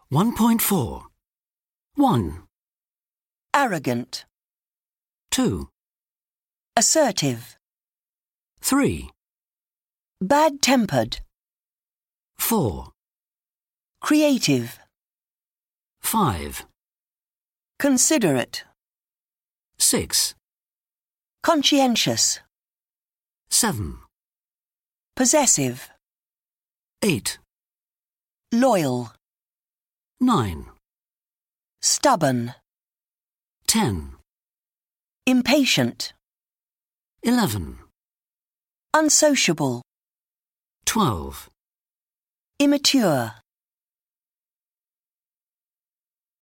1.4. 1, arrogant, 2, assertive, 3, bad-tempered, 4, creative, 5, considerate, 6, conscientious, 7, possessive, 8, loyal, 9, stubborn, 10, impatient, 11, unsociable, 12, immature.